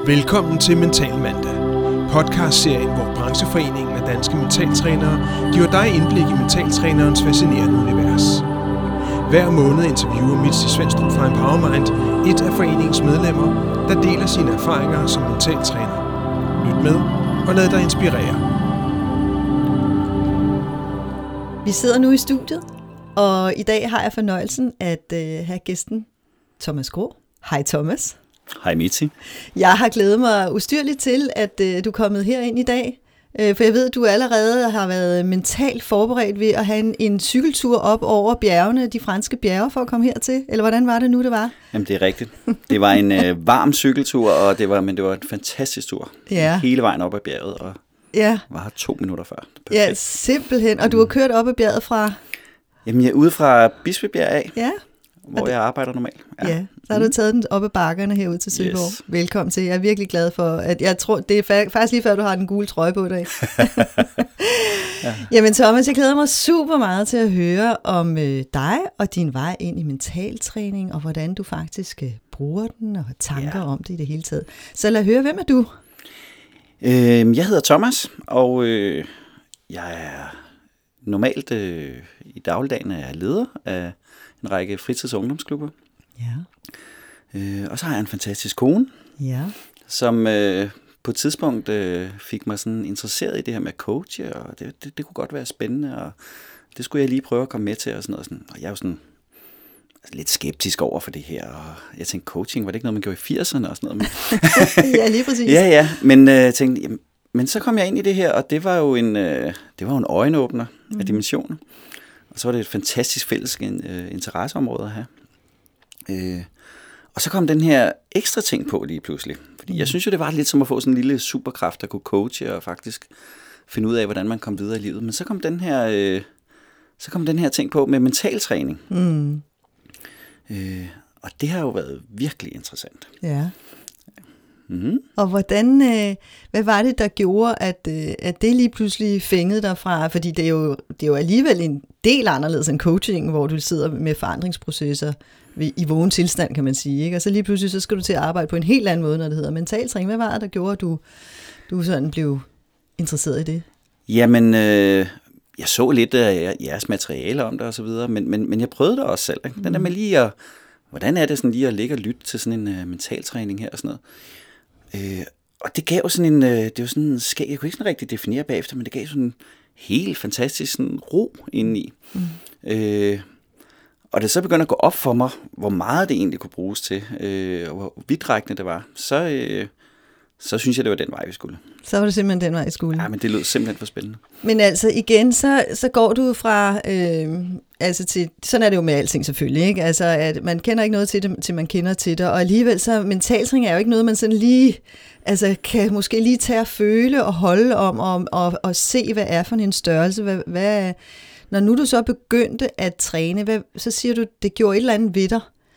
Velkommen til Mental Mandag, podcastserien, hvor brancheforeningen af danske mentaltrænere giver dig indblik i mentaltrænerens fascinerende univers. Hver måned interviewer Mitsy Svendstrup fra Empowermind et af foreningens medlemmer, der deler sine erfaringer som mentaltræner. Lyt med og lad dig inspirere. Vi sidder nu i studiet, og i dag har jeg fornøjelsen at have gæsten Thomas Grå. Hej Thomas. Hej Mitsy. Jeg har glædet mig ustyrligt til, at du er kommet herind i dag, for jeg ved, at du allerede har været mentalt forberedt ved at have en cykeltur op over bjergene, de franske bjerge, for at komme hertil. Eller hvordan var det nu, det var? Jamen det er rigtigt. Det var en varm cykeltur, og det var en fantastisk tur. Ja. Hele vejen op ad bjerget, og var her 2 minutter før. Ja, simpelthen. Og du har kørt op ad bjerget fra? Jamen jeg er ude fra Bispebjerg af, ja. hvor jeg arbejder normalt. Ja, så har du taget den op ad bakkerne herude til Søborg. Yes. Velkommen til. Jeg er virkelig glad for, at jeg tror, det er faktisk lige før, du har den gule trøje på i dag. Ja. Jamen Thomas, jeg glæder mig super meget til at høre om dig og din vej ind i mentaltræning, og hvordan du faktisk bruger den og har tanker om det i det hele taget. Så lad høre, hvem er du? Jeg hedder Thomas, og jeg er normalt i dagligdagen er jeg leder af en række fritids- og ungdomsklubber. Ja. Og så har jeg en fantastisk kone, som på et tidspunkt fik mig sådan interesseret i det her med coach, og det kunne godt være spændende, og det skulle jeg lige prøve at komme med til, og sådan noget. Og jeg er jo sådan lidt skeptisk over for det her, og jeg tænkte, coaching, var det ikke noget, man gjorde i 80'erne og sådan noget? Ja, lige præcis. Ja, men tænkte, jamen, men så kom jeg ind i det her, og det var jo en øjenåbner af dimensioner. Og så var det et fantastisk fælles interesseområde at have. Og så kom den her ekstra ting på lige pludselig. Fordi jeg synes jo, det var lidt som at få sådan en lille superkraft, der kunne coache og faktisk finde ud af, hvordan man kom videre i livet. Men så kom den her ting på med mentaltræning. Og det har jo været virkelig interessant. Ja. Mm-hmm. Og hvad var det, der gjorde, at det lige pludselig fængede dig fra? Fordi det er jo alligevel en del anderledes end coaching, hvor du sidder med forandringsprocesser i vågen tilstand, kan man sige. Ikke? Og så lige pludselig så skal du til at arbejde på en helt anden måde, når det hedder mentaltræning. Hvad var det, der gjorde, at du sådan blev interesseret i det? Jamen, jeg så lidt af jeres materiale om det og så videre, men jeg prøvede det også selv. Ikke? Den der med lige hvordan er det sådan lige at ligge og lytte til sådan en mentaltræning her og sådan noget. Og det gav sådan en, det var sådan en skæg, jeg kunne ikke sådan rigtig definere bagefter, men det gav sådan en helt fantastisk sådan ro indeni. Og det så begyndte at gå op for mig, hvor meget det egentlig kunne bruges til, og hvor vidtrækkende det var, så synes jeg, det var den vej, vi skulle. Så var det simpelthen den vej, vi skulle. Ja, men det lød simpelthen for spændende. Men altså igen, så går du fra, til, sådan er det jo med alting selvfølgelig, ikke? Altså, at man kender ikke noget til det, til man kender til det, og alligevel så mentaltræning er jo ikke noget, man sådan lige, kan måske lige tage og føle og holde om, og se, hvad er for en størrelse, hvad når nu du så begyndte at træne, så siger du, det gjorde et eller andet ved dig.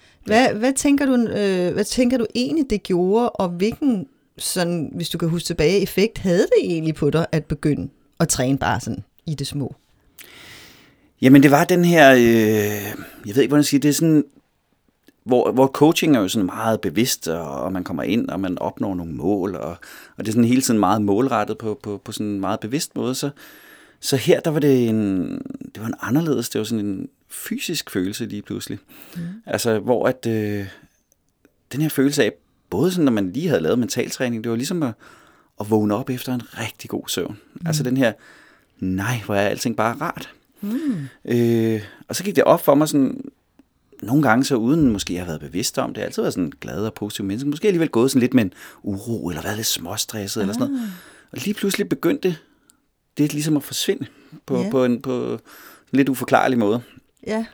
Hvad tænker du egentlig, det gjorde, og hvilken, sådan, hvis du kan huske tilbage, effekt havde det egentlig på dig at begynde at træne bare sådan i det små? Jamen det var den her, jeg ved ikke, hvordan jeg siger, det er sådan, hvor coaching er jo sådan meget bevidst, og man kommer ind, og man opnår nogle mål, og det er sådan hele tiden meget målrettet på sådan en meget bevidst måde, så her, der var det var en anderledes, det var sådan en fysisk følelse lige pludselig. Altså, hvor at den her følelse af, både sådan, når man lige havde lavet mentaltræning, det var ligesom at vågne op efter en rigtig god søvn. Altså den her, nej, hvor er alting bare rart. Og så gik det op for mig sådan, nogle gange så uden måske jeg har været bevidst om det, jeg altid været sådan glad og positiv menneske, måske alligevel gået sådan lidt med en uro, eller været lidt småstresset, eller sådan noget. Og lige pludselig begyndte det ligesom at forsvinde på en lidt uforklarlig måde. Ja.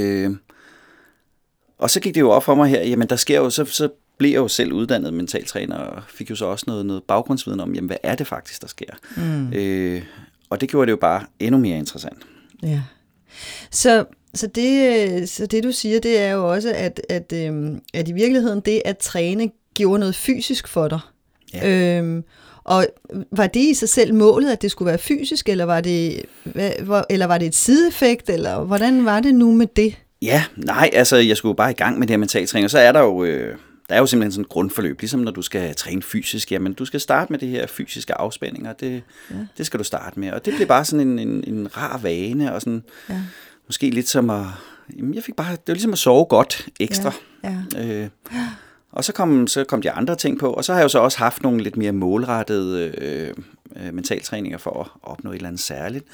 Og så gik det jo op for mig her, jamen der sker jo, så blev jeg jo selv uddannet mentaltræner, og fik jo så også noget baggrundsviden om, jamen hvad er det faktisk, der sker? Og det gjorde det jo bare endnu mere interessant. Ja. Så det du siger, det er jo også, at i virkeligheden det at træne gjorde noget fysisk for dig. Ja. Og var det i sig selv målet, at det skulle være fysisk, eller var det et sideeffekt, eller hvordan var det nu med det? Ja, nej, altså jeg skulle bare i gang med det her mentaltræning, og så er der jo der er jo simpelthen sådan et grundforløb, ligesom når du skal træne fysisk, jamen du skal starte med det her fysiske afspændinger, det skal du starte med, og det blev bare sådan en rar vane, og sådan, måske lidt som at, jamen det var ligesom at sove godt ekstra. Og så kom de andre ting på, og så har jeg jo så også haft nogle lidt mere målrettede mentaltræninger for at opnå et eller andet særligt.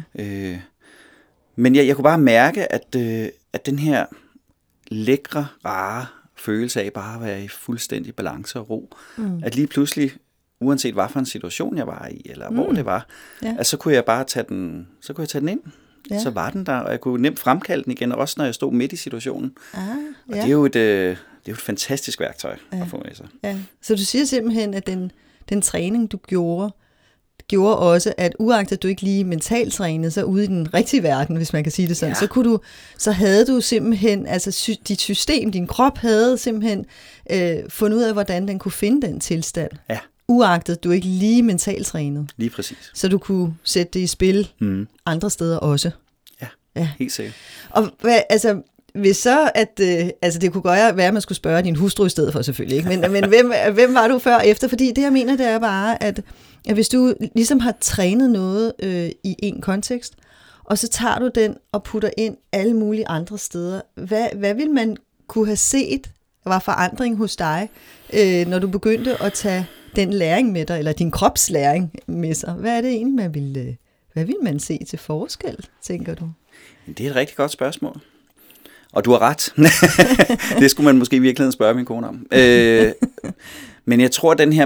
Men jeg kunne bare mærke, at den her lækre, rare følelse af bare at være i fuldstændig balance og ro, at lige pludselig, uanset hvad for en situation jeg var i, eller hvor det var, at så kunne jeg bare tage den ind. Ja. Så var den der, og jeg kunne nemt fremkalde den igen, også når jeg stod midt i situationen. Og det er jo et fantastisk værktøj at få med sig. Ja. Så du siger simpelthen, at den træning, du gjorde også, at uagtet du ikke lige mentalt trænede, så ude i den rigtige verden, hvis man kan sige det sådan, så havde du simpelthen, altså dit system, din krop havde simpelthen fundet ud af, hvordan den kunne finde den tilstand. Ja. Uagtet du ikke lige mentalt trænede. Lige præcis. Så du kunne sætte det i spil andre steder også. Ja, helt sikkert. Og hvis så, det kunne godt være, at man skulle spørge din hustru i stedet for selvfølgelig, ikke? Men hvem var du før og efter? Fordi det, jeg mener, det er bare, at hvis du ligesom har trænet noget i en kontekst, og så tager du den og putter ind alle mulige andre steder, hvad vil man kunne have set, var forandring hos dig, når du begyndte at tage den læring med dig, eller din kropslæring med sig? Hvad er det egentlig, hvad vil man se til forskel, tænker du? Det er et rigtig godt spørgsmål. Og du har ret. Det skulle man måske i virkeligheden spørge min kone om. Men jeg tror, den her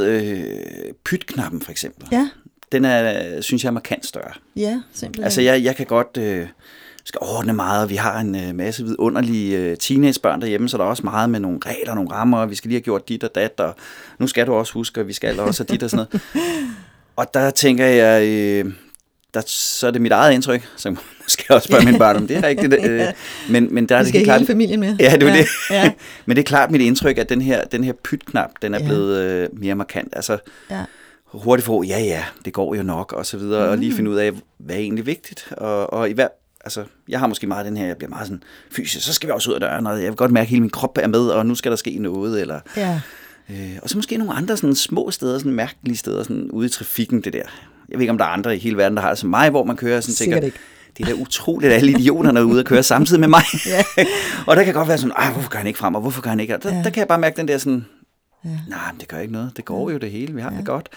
med pytknappen for eksempel, den synes jeg er markant større. Ja, simpelthen. Altså jeg kan godt skal ordne meget, og vi har en masse vidunderlige teenagebørn derhjemme, så der er også meget med nogle regler, nogle rammer, og vi skal lige have gjort dit og dat, og nu skal du også huske, og vi skal også have dit og sådan noget. Og der tænker jeg, så er det mit eget indtryk, så skal jeg også spørge mine børn om det er rigtigt. Men der er det helt klart, hele familien med. Ja, det er det. Ja. Men det er klart mit indtryk, at den her pytknap, den er blevet mere markant. Altså hurtigt for, det går jo nok, og så videre, og lige finde ud af, hvad er egentlig vigtigt. Og jeg har måske meget den her, jeg bliver meget sådan fysisk, så skal vi også ud af døren, og jeg vil godt mærke, at hele min krop er med, og nu skal der ske noget, eller... Ja. Og så måske nogle andre sådan små steder, sådan mærkelige steder, sådan ude i trafikken, det der. Jeg ved ikke, om der er andre i hele verden, der har det som mig, hvor man kører sådan, tænker, det er da utroligt, at alle idioterne er ude og køre samtidig med mig. Og der kan godt være sådan, hvorfor gør han ikke frem, og hvorfor gør han ikke? Der kan jeg bare mærke den der sådan, nej, det gør ikke noget, det går jo det hele, vi har det godt.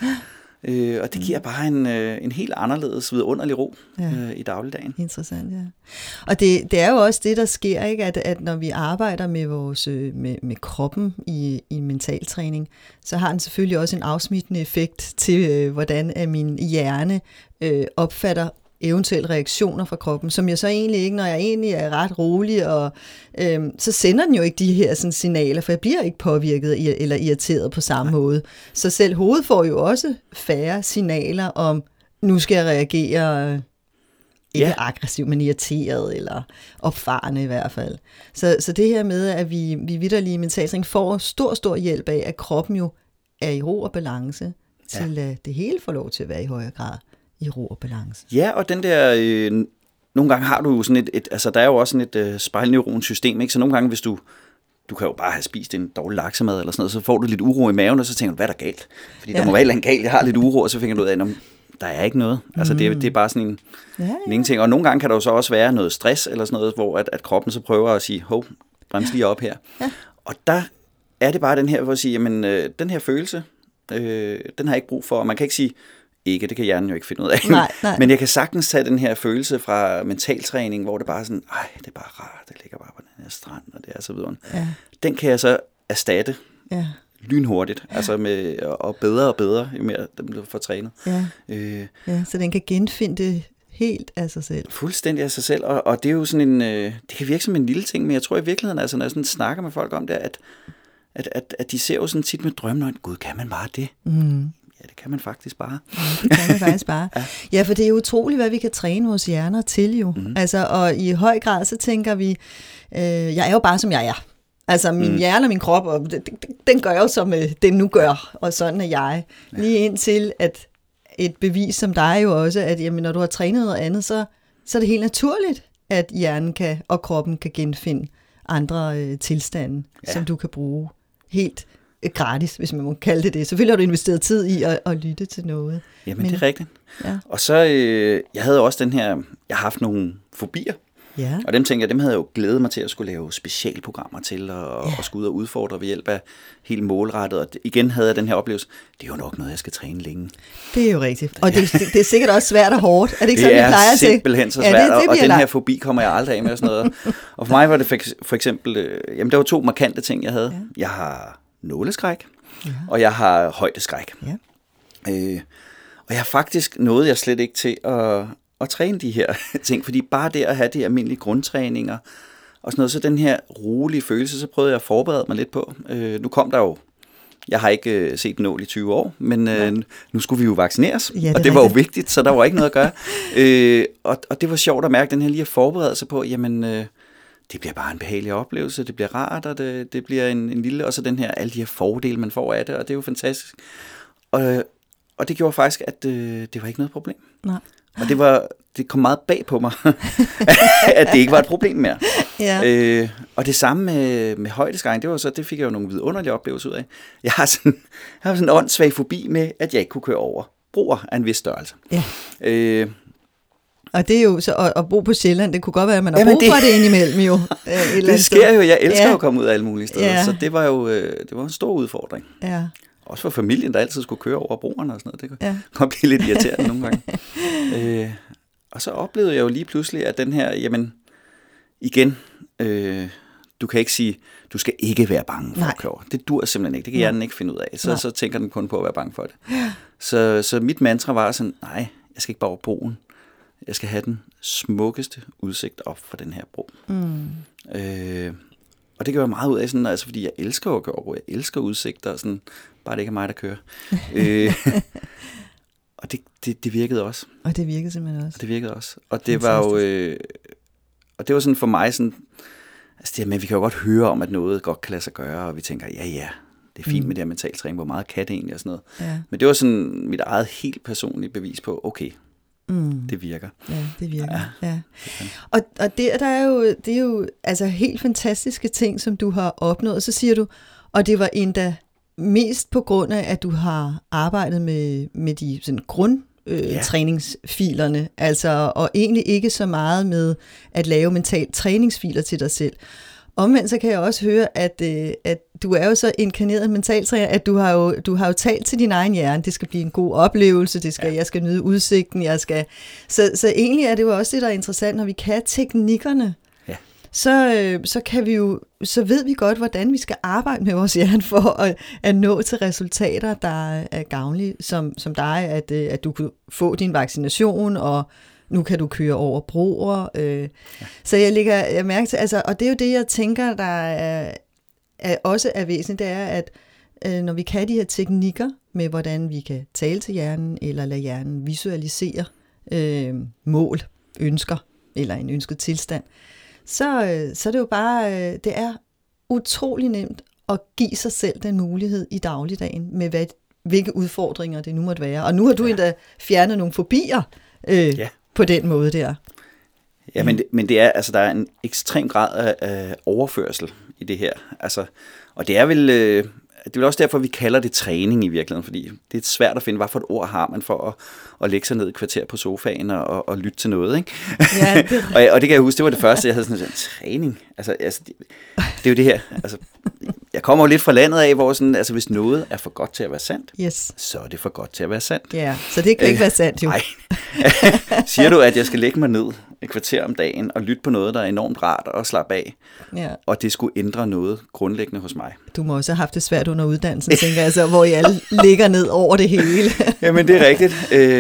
Og det giver bare en helt anderledes vidunderlig ro i dagligdagen. Interessant, ja. Og det er jo også det, der sker, ikke? At når vi arbejder med vores med kroppen i mentaltræning, så har den selvfølgelig også en afsmittende effekt til, hvordan min hjerne opfatter eventuelle reaktioner fra kroppen, som jeg så egentlig ikke, når jeg egentlig er ret rolig, og så sender den jo ikke de her sådan, signaler, for jeg bliver ikke påvirket eller irriteret på samme måde. Så selv hovedet får jo også færre signaler om, nu skal jeg reagere ikke aggressivt, men irriteret, eller opfarende i hvert fald. Så det her med, at vi vitterlige mentaltræning får stor hjælp af, at kroppen jo er i ro og balance, til at det hele får lov til at være i højere grad i ro og balance. Ja, og den der, nogle gange har du jo sådan altså der er jo også sådan et spejlneuronsystem, ikke? Så nogle gange, hvis du kan jo bare have spist en dårlig laksemad eller sådan noget, så får du lidt uro i maven, og så tænker du, hvad er der galt? Fordi der må være en galt, jeg har lidt uro, og så finder du ud af, der er ikke noget. Altså det er bare sådan en ingenting. Og nogle gange kan der jo så også være noget stress eller sådan noget, hvor at kroppen så prøver at sige, brems lige op her. Ja. Og der er det bare den her, hvor at sige, jamen den her følelse, den har jeg ikke brug for, og man kan ikke sige, det kan hjernen jo ikke finde ud af. Nej. Men jeg kan sagtens tage den her følelse fra mentaltræning, hvor det bare er sådan, det er bare rart, det ligger bare på den her strand, og det er så videre. Ja. Den kan jeg så erstatte lynhurtigt, altså med, og bedre, jo mere den bliver fortrænet. Ja. Så den kan genfinde det helt af sig selv. Fuldstændig af sig selv, og det er jo sådan en, det kan virke som en lille ting, men jeg tror i virkeligheden, altså når jeg sådan snakker med folk om det, at de ser jo sådan tit med drømmen, gud, kan man bare det? Ja, det kan man faktisk bare. Det kan man faktisk bare. Ja, for det er utroligt, hvad vi kan træne vores hjerner til jo. Altså, og i høj grad, så tænker vi, jeg er jo bare, som jeg er. Altså, min hjerne og min krop, og den gør jo, som den nu gør, og sådan er jeg. Lige indtil, at et bevis som dig jo også, at jamen, når du har trænet noget andet, så er det helt naturligt, at hjernen og kroppen kan genfinde andre tilstande, som du kan bruge helt gratis, hvis man må kalde det det. Selvfølgelig har du investeret tid i at lytte til noget. Jamen, det er rigtigt. Ja. Og så, jeg havde også jeg har haft nogle fobier, og dem tænker jeg, dem havde jeg jo glædet mig til at skulle lave specialprogrammer til, og skulle ud og udfordre ved hjælp af helt målrettet. Og igen havde jeg den her oplevelse, det er jo nok noget, jeg skal træne længe. Det er jo rigtigt. Og det er sikkert også svært og hårdt. Er det ikke det sådan, vi plejer at sige? Det er simpelthen så svært, og den her fobi kommer jeg aldrig af med og sådan noget. Og for mig var det for eksempel, jamen der var 2 markante ting, jeg havde. Ja. Jeg har nåleskræk, og jeg har højdeskræk. Ja. Og jeg har faktisk nåede jeg slet ikke til at træne de her ting, fordi bare det at have de almindelige grundtræninger og sådan noget, så den her rolige følelse, så prøvede jeg at forberede mig lidt på. Nu kom der jo, jeg har ikke set nål i 20 år, men nu skulle vi jo vaccineres, og det var jo vigtigt, så der var ikke noget at gøre. Og det var sjovt at mærke den her lige at forberede sig på, jamen det bliver bare en behagelig oplevelse, det bliver rart, og det bliver en lille, og så den her, alle de her fordele, man får af det, og det er jo fantastisk. Og det gjorde faktisk, at det var ikke noget problem. Nej. Og det kom meget bag på mig, at det ikke var et problem mere. Ja. Og det samme med højdeskræk, det fik jeg jo nogle vidunderlige oplevelser ud af. Jeg har sådan en åndssvag fobi med, at jeg ikke kunne køre over broer af en vis størrelse. Ja. Og det er jo så at bo på Sjælland, det kunne godt være, at man har brug for det indimellem jo. Det sker jo, jeg elsker jo at komme ud af alle mulige steder, så det var jo en stor udfordring. Ja. Også for familien, der altid skulle køre over broerne og sådan noget. Det kunne godt blive lidt irriterende nogle gange. Og så oplevede jeg jo lige pludselig, at den her, jamen, igen, du kan ikke sige, du skal ikke være bange for at køre over. Det dur simpelthen ikke. Det kan hjernen ikke finde ud af. Så tænker den kun på at være bange for det. Så mit mantra var sådan, nej, jeg skal ikke bare over broen. Jeg skal have den smukkeste udsigt op fra den her bro. Og det gør jeg meget ud af, sådan, altså, fordi jeg elsker at køre over. Jeg elsker udsigter, og sådan, bare det ikke er mig, der kører. Og det virkede også. Og det virkede simpelthen også. Og det virkede også. Og det var jo, og det var sådan for mig sådan, altså det, men vi kan jo godt høre om, at noget godt kan lade sig gøre, og vi tænker, ja, det er fint med det her mentaltræning, hvor meget kan det egentlig og sådan noget. Ja. Men det var sådan mit eget helt personlige bevis på, okay, det virker. Ja, det virker. Ja. Og det er jo altså helt fantastiske ting, som du har opnået. Så siger du, og det var endda mest på grund af, at du har arbejdet med de sådan grundtræningsfilerne, altså, og egentlig ikke så meget med at lave mentalt træningsfiler til dig selv. Omvendt så kan jeg også høre, at du er jo så inkarneret mentaltræner, at du har jo talt til din egen hjerne, det skal blive en god oplevelse, jeg skal nyde udsigten, så egentlig er det jo også det, der er interessant, når vi kan teknikkerne, så kan vi jo, så ved vi godt, hvordan vi skal arbejde med vores hjerne for at nå til resultater, der er gavnlige, som dig, at du kan få din vaccination, og nu kan du køre over broer. Så jeg mærker til, altså, og det er jo det, jeg tænker, der også er væsentligt, det er, at når vi kan de her teknikker med, hvordan vi kan tale til hjernen, eller lade hjernen visualisere mål, ønsker, eller en ønsket tilstand, så er det jo bare, det er utrolig nemt at give sig selv den mulighed i dagligdagen, med hvilke udfordringer det nu måtte være. Og nu har du endda fjernet nogle fobier, på den måde der. Ja, men det er, altså, der er en ekstrem grad af overførsel i det her. Altså, og det er vel også derfor, vi kalder det træning i virkeligheden, fordi det er svært at finde, hvad for et ord har man for at lægge sig ned i kvarter på sofaen og lytte til noget, ikke? Ja, og det kan jeg huske, det var det første, jeg havde sådan en træning. Altså det er jo det her, altså, jeg kommer jo lidt fra landet af, hvor sådan, altså, hvis noget er for godt til at være sandt, så er det for godt til at være sandt. Ja, så det kan ikke være sandt, jo. Nej. Siger du, at jeg skal lægge mig ned et kvarter om dagen og lytte på noget, der er enormt rart og slappe af, og det skulle ændre noget grundlæggende hos mig. Du må også have haft det svært under uddannelsen, tænker jeg, så, hvor I alle ligger ned over det hele. Jamen, det er rigtigt.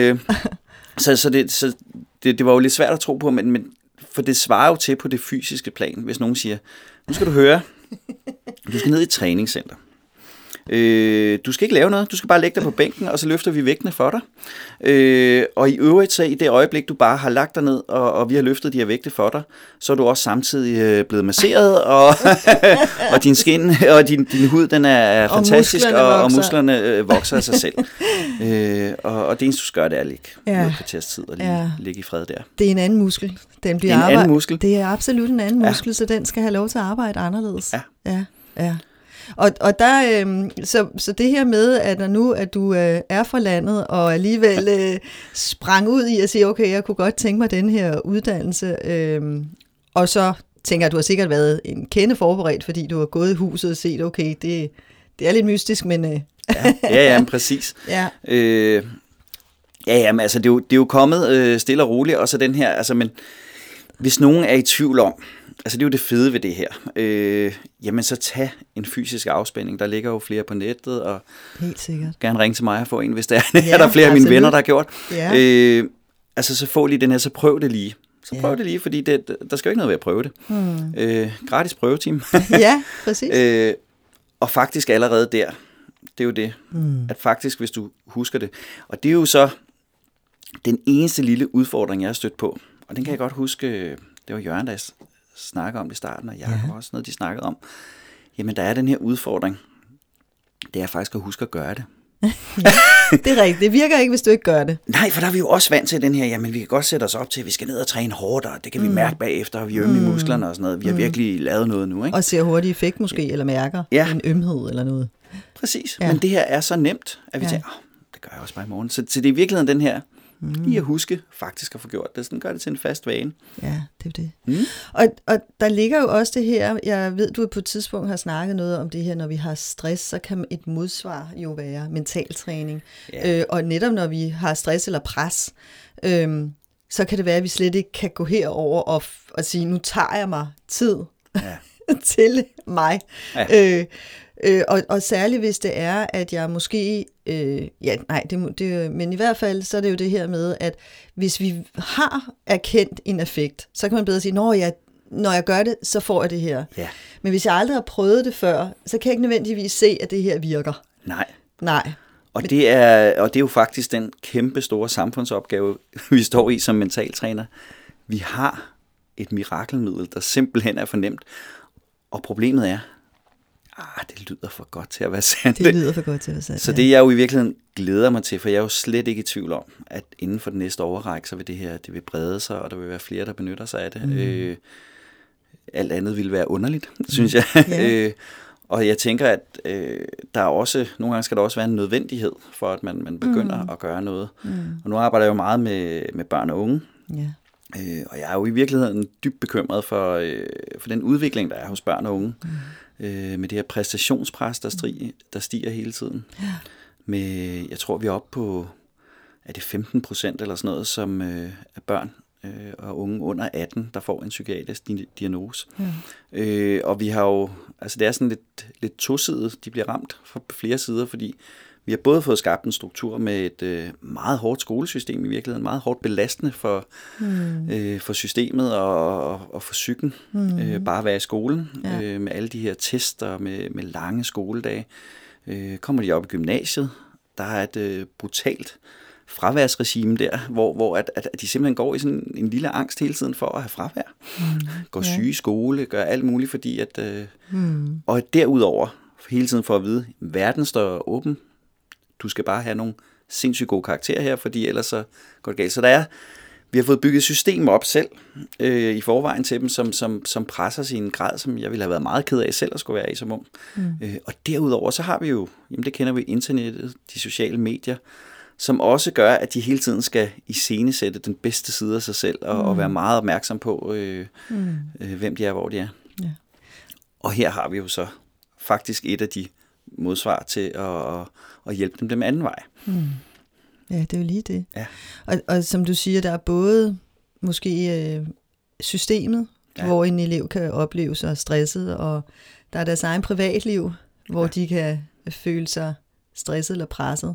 Så det var jo lidt svært at tro på, men for det svarer jo til på det fysiske plan, hvis nogen siger, nu skal du høre, du skal ned i et træningscenter. Du skal ikke lave noget, du skal bare lægge dig på bænken, og så løfter vi vægtene for dig. Og i øvrigt, så i det øjeblik, du bare har lagt dig ned, og vi har løftet de her vægte for dig, så er du også samtidig blevet masseret, og din skin og din hud, den er fantastisk, og musklerne vokser af sig selv. Og det eneste, du skal gøre, det er at ligge et kvarters tid og lige ligge i fred der. Det er en anden muskel. Den bliver anden muskel. Det er absolut en anden muskel, så den skal have lov til at arbejde anderledes. Ja. Ja. Og der, så det her med, at når nu, at du er fra landet, og alligevel sprang ud i at sige, okay, jeg kunne godt tænke mig den her uddannelse, og så tænker jeg, at du har sikkert været en kende forberedt, fordi du har gået i huset og set, okay, det er lidt mystisk, men... Ja, præcis. Ja. Men altså, det er jo kommet stille og roligt, og så den her, altså, men hvis nogen er i tvivl om, altså det er jo det fede ved det her, jamen så tag en fysisk afspænding, der ligger jo flere på nettet, og helt sikkert. Gerne ringe til mig og få en, hvis der er der flere af mine venner, der har gjort. Ja. Altså så få lige den her, så prøv det lige. Så prøv det lige, fordi der skal jo ikke noget ved at prøve det. Gratis prøvetime. Ja, præcis. Og faktisk allerede der, det er jo det, at faktisk hvis du husker det, og det er jo så den eneste lille udfordring, jeg har stødt på, og den kan jeg godt huske, det var Jørgen, der snakkede om det i starten, og Jacob også noget, de snakkede om. Jamen, der er den her udfordring, det er faktisk at huske at gøre det. Det er rigtigt. Det virker ikke, hvis du ikke gør det. Nej, for der er vi jo også vant til den her, jamen vi kan godt sætte os op til, at vi skal ned og træne hårdt, og det kan vi mærke bagefter, og vi ømme i musklerne og sådan noget. Vi har virkelig lavet noget nu, ikke? Og ser hurtig effekt måske, eller mærker en ømhed eller noget. Præcis, men det her er så nemt, at vi tænker, det gør jeg også bare i morgen. Så det er i virkeligheden den her, lige at huske faktisk at få gjort det. Sådan gør det til en fast vane. Ja, det er det. Og der ligger jo også det her, jeg ved, du på et tidspunkt har snakket noget om det her, når vi har stress, så kan et modsvar jo være mentaltræning. Ja. Og netop når vi har stress eller pres, så kan det være, at vi slet ikke kan gå herover og sige, nu tager jeg mig tid til mig. Ja. Og særligt hvis det er, at jeg måske, men i hvert fald, så er det jo det her med, at hvis vi har erkendt en effekt, så kan man bedre sige, når jeg gør det, så får jeg det her. Ja. Men hvis jeg aldrig har prøvet det før, så kan jeg ikke nødvendigvis se, at det her virker. Nej. Og det er jo faktisk den kæmpe store samfundsopgave, vi står i som mentaltræner. Vi har et mirakelmiddel, der simpelthen er for nemt. Og problemet er, det lyder for godt til at være sandt. Det lyder for godt til at være sandt. Så det jeg jo i virkeligheden glæder mig til, for jeg er jo slet ikke i tvivl om, at inden for den næste overrække, så vil det vil brede sig, og der vil være flere, der benytter sig af det. Alt andet vil være underligt, synes jeg. Ja. Og jeg tænker, at der er også, nogle gange skal der også være en nødvendighed for, at man begynder at gøre noget. Og nu arbejder jeg jo meget med børn og unge. Ja. Og jeg er jo i virkeligheden dybt bekymret for den udvikling, der er hos børn og unge. Med det her præstationspres, der stiger hele tiden. Ja. Jeg tror, vi er oppe på, er det 15% eller sådan noget, som er børn og unge under 18, der får en psykiatrisk diagnose. Ja. Og vi har jo, altså det er sådan lidt tosidet, de bliver ramt fra flere sider, fordi vi har både fået skabt en struktur med et meget hårdt skolesystem i virkeligheden, meget hårdt belastende for systemet og for psyken. Bare at være i skolen med alle de her tester, med lange skoledage. Kommer de op i gymnasiet, der er et brutalt fraværsregime der, hvor at de simpelthen går i sådan en lille angst hele tiden for at have fravær. Går syge i skole, gør alt muligt, fordi at... Og derudover hele tiden for at vide, verden står åben. Du skal bare have nogle sindssygt gode karakterer her, fordi ellers så går det galt. Så vi har fået bygget et system op selv i forvejen til dem, som presser sig i en grad, som jeg ville have været meget ked af selv at skulle være i som ung. Og derudover så har vi jo, jamen det kender vi, internettet, de sociale medier, som også gør, at de hele tiden skal iscenesætte den bedste side af sig selv, og være meget opmærksom på, hvem de er, hvor de er. Ja. Og her har vi jo så faktisk et af de modsvar til at hjælpe dem anden vej. Ja, det er jo lige det. Ja. Og som du siger, der er både måske systemet, hvor en elev kan opleve sig stresset, og der er deres egen privatliv, hvor de kan føle sig stresset eller presset.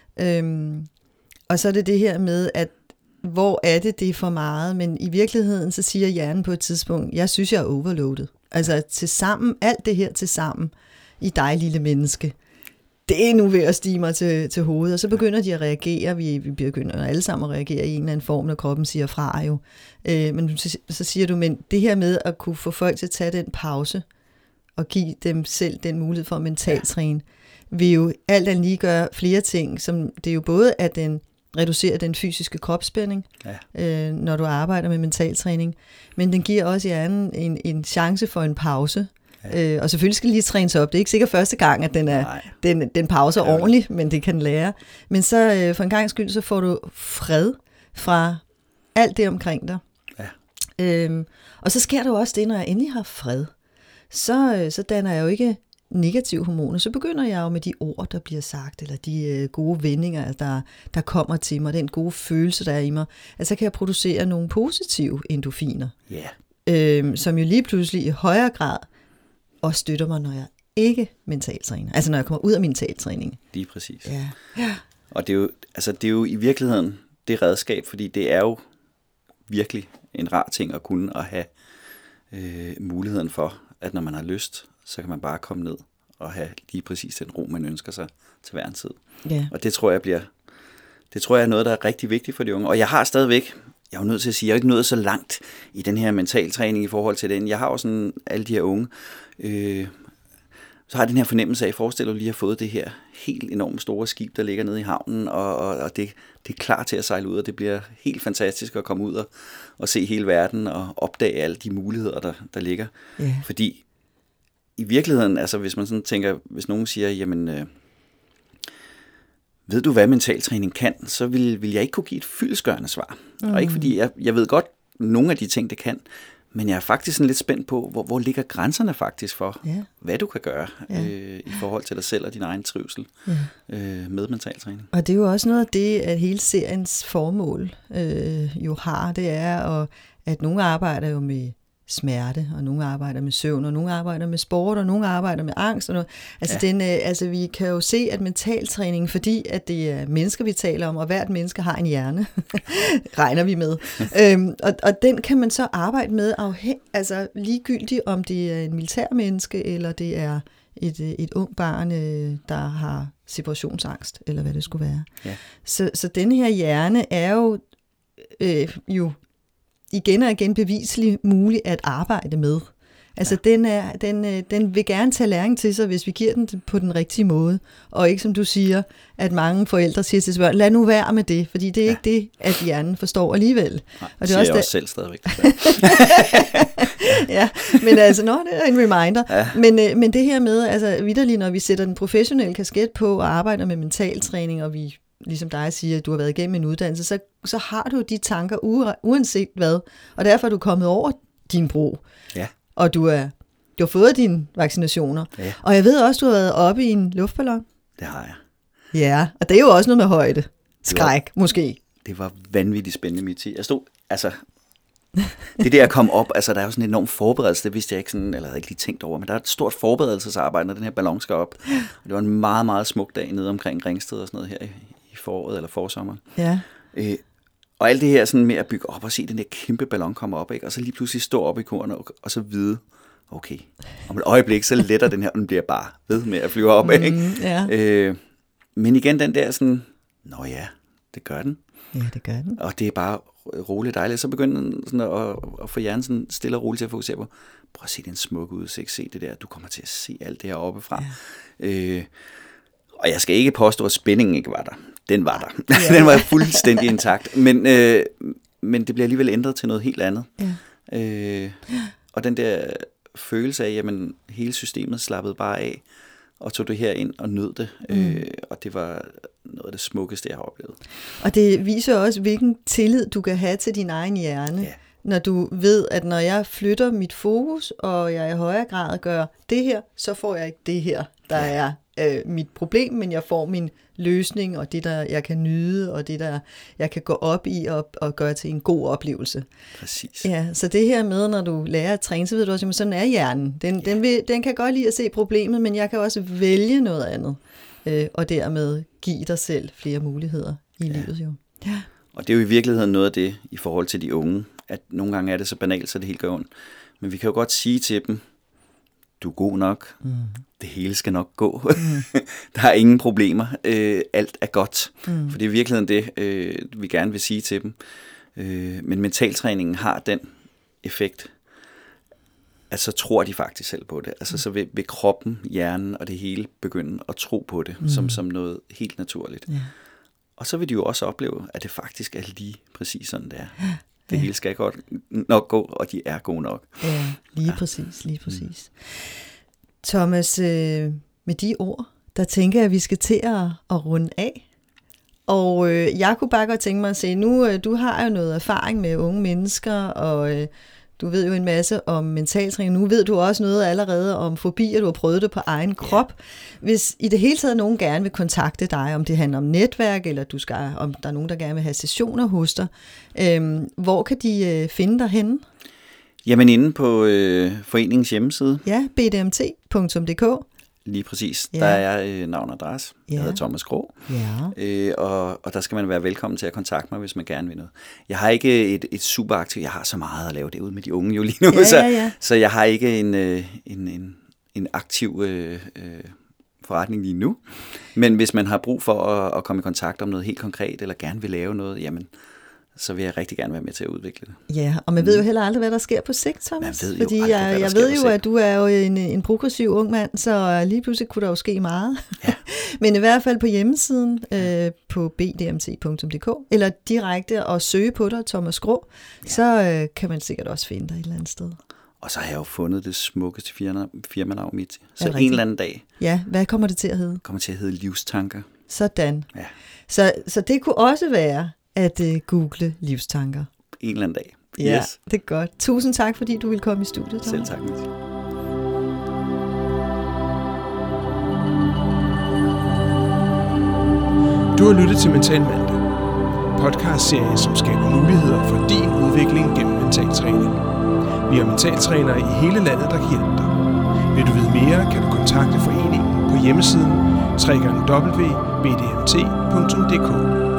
Og så er det her med, at hvor er det er for meget, men i virkeligheden, så siger hjernen på et tidspunkt, jeg synes, jeg er overloadet. Altså til sammen, alt det her til sammen, i dig lille menneske, det er nu ved at stige mig til hovedet, og så begynder de at reagere, vi begynder alle sammen at reagere i en eller anden form, når kroppen siger fra jo. Men så siger du, men det her med at kunne få folk til at tage den pause, og give dem selv den mulighed for at mentaltræne, vil jo alt andet lige gøre flere ting, som det er jo både, at den reducerer den fysiske kropsspænding, når du arbejder med mentaltræning, men den giver også hjernen en chance for en pause, Ja. Og selvfølgelig skal det lige trænes op. Det er ikke sikkert første gang, at den pauser ordentligt, men det kan lære. Men så for en gang skyld, så får du fred fra alt det omkring dig. Ja. Og så sker der jo også det, når jeg endelig har fred. Så danner jeg jo ikke negative hormoner. Så begynder jeg jo med de ord, der bliver sagt, eller de gode vendinger, der kommer til mig, den gode følelse, der er i mig. Altså så kan jeg producere nogle positive endorfiner, som jo lige pludselig i højere grad også støtter mig, når jeg ikke mentaltræner. Altså når jeg kommer ud af mentaltræning. Lige præcis. Ja. Og det er jo i virkeligheden det redskab, fordi det er jo virkelig en rar ting at kunne at have muligheden for, at når man har lyst, så kan man bare komme ned og have lige præcis den ro, man ønsker sig til hver en tid. Yeah. Og det tror jeg er noget, der er rigtig vigtigt for de unge. Og jeg har stadigvæk, jeg er jo nødt til at sige, jeg er ikke nået så langt i den her mentaltræning i forhold til den. Jeg har jo sådan alle de her unge, så har jeg den her fornemmelse af, forestil dig lige at have fået det her helt enormt store skib, der ligger nede i havnen, og det er klar til at sejle ud, og det bliver helt fantastisk at komme ud og se hele verden og opdage alle de muligheder, der ligger. Yeah. Fordi i virkeligheden, altså hvis man sådan tænker, hvis nogen siger, jamen, ved du hvad mentaltræning kan, så vil jeg ikke kunne give et fyldestgørende svar. Og ikke fordi, jeg ved godt nogle af de ting, det kan, men jeg er faktisk sådan lidt spændt på, hvor ligger grænserne faktisk for, hvad du kan gøre i forhold til dig selv og din egen trivsel med mentaltræning. Og det er jo også noget af det, at hele seriens formål jo har, det er, at nogle arbejder jo med smerte, og nogle arbejder med søvn, og nogle arbejder med sport, og nogle arbejder med angst. Og noget. Altså, vi kan jo se, at mentaltræning, fordi at det er mennesker, vi taler om, og hvert menneske har en hjerne, regner vi med. Og den kan man så arbejde med, altså ligegyldigt om det er en militærmenneske, eller det er et ung barn, der har separationsangst, eller hvad det skulle være. Ja. Så denne her hjerne er jo igen og igen bevisligt muligt at arbejde med. Altså den vil gerne tage læring til sig, hvis vi giver den på den rigtige måde. Og ikke som du siger, at mange forældre siger til børn, lad nu være med det, fordi det er ikke det, at hjernen forstår alligevel. Nej, og det er også selv stadigvæk. Ja, men altså, det er en reminder. Ja. Men det her med, altså vitterligt, når vi sætter den professionelle kasket på og arbejder med mentaltræning, og vi ligesom dig siger, at du har været igennem en uddannelse, så har du de tanker uanset hvad, og derfor er du kommet over din bro. Ja. Og du har fået dine vaccinationer. Ja. Og jeg ved også, du har været oppe i en luftballon. Det har jeg. Ja, og det er jo også noget med højde. Skræk, måske. Det var vanvittigt spændende, Miti. Jeg stod, altså, det der at komme op, altså der er jo sådan en enorm forberedelse, det vidste jeg ikke sådan, eller havde ikke lige tænkt over, men der er et stort forberedelsesarbejde, når den her ballon skal op. Og det var en meget, meget smuk dag nede omkring Ringsted og sådan noget her i foråret eller forsommeren. Ja. Og alt det her sådan med at bygge op og se den der kæmpe ballon komme op, ikke? Og så lige pludselig stå op i kornet og så vide, okay, om et øjeblik, så letter den her, og den bliver bare ved med at flyve op, ikke? Ja. Men igen den der sådan, nå ja, det gør den. Ja, det gør den. Og det er bare roligt dejligt. Så begynder den sådan at få hjernen sådan stille og roligt til at fokusere på, prøv at se den smukke udsigt, se det der, du kommer til at se alt det her oppefra. Ja. Og jeg skal ikke påstå, at spændingen ikke var der. Den var der. Ja. Den var fuldstændig intakt. Men det bliver alligevel ændret til noget helt andet. Ja. Og den der følelse af, jamen hele systemet slappede bare af, og tog det her ind og nød det. Og det var noget af det smukkeste, jeg har oplevet. Og det viser også, hvilken tillid du kan have til din egen hjerne, når du ved, at når jeg flytter mit fokus, og jeg i højere grad gør det her, så får jeg ikke det her, der er mit problem, men jeg får min løsning, og det der jeg kan nyde, og det der jeg kan gå op i og gøre til en god oplevelse. Præcis. Ja, så det her med, når du lærer at træne, så ved du også, at sådan er hjernen. Den kan godt lide at se problemet, men jeg kan også vælge noget andet, og dermed give dig selv flere muligheder i livet jo. Ja. Og det er jo i virkeligheden noget af det i forhold til de unge, at nogle gange er det så banalt, så det helt gør ondt. Men vi kan jo godt sige til dem, du er god nok, det hele skal nok gå, der er ingen problemer, alt er godt. For det er i virkeligheden det, vi gerne vil sige til dem. Men mentaltræningen har den effekt, at så tror de faktisk selv på det. Altså så vil kroppen, hjernen og det hele begynde at tro på det, som noget helt naturligt. Ja. Og så vil de jo også opleve, at det faktisk er lige præcis sådan, det er. Det hele skal godt nok gå, og de er gode nok. Ja, lige præcis. Thomas, med de ord, der tænker jeg, at vi skal til at runde af. Og jeg kunne bare godt tænke mig at se, nu du har jo noget erfaring med unge mennesker, og du ved jo en masse om mentaltræning. Nu ved du også noget allerede om fobier, du har prøvet det på egen krop. Hvis i det hele taget nogen gerne vil kontakte dig, om det handler om netværk, eller om der er nogen, der gerne vil have sessioner hos dig, hvor kan de finde dig henne? Jamen inde på foreningens hjemmeside. Ja, bdmt.dk. Lige præcis. Ja. Der er navn og adresse. Jeg hedder Thomas Krog. Ja. Og der skal man være velkommen til at kontakte mig, hvis man gerne vil noget. Jeg har ikke et super aktivt. Jeg har så meget at lave det ud med de unge jo lige nu. Så jeg har ikke en aktiv forretning lige nu. Men hvis man har brug for at komme i kontakt om noget helt konkret, eller gerne vil lave noget, jamen, så vil jeg rigtig gerne være med til at udvikle det. Ja, og man ved jo heller aldrig, hvad der sker på sigt, Thomas. Fordi jeg ved jo, at du er jo en progressiv ung mand, så lige pludselig kunne der jo ske meget. Ja. Men i hvert fald på hjemmesiden på bdmt.dk, eller direkte at søge på dig, Thomas Krog, så kan man sikkert også finde dig et eller andet sted. Og så har jeg jo fundet det smukkeste firmanavn mit. Så en eller anden dag. Ja, hvad kommer det til at hedde? Det kommer til at hedde Livstanker. Sådan. Ja. Så det kunne også være at google livstanker. En eller anden dag. Ja, yes. Det er godt. Tusind tak, fordi du ville komme i studiet, Thomas. Selv tak, Mette. Du har lyttet til Mental Mandag, podcastserie, som skaber muligheder for din udvikling gennem mentaltræning. Vi har mentaltrænere i hele landet, der kan hjælpe dig. Vil du vide mere, kan du kontakte foreningen på hjemmesiden www.bdmt.dk.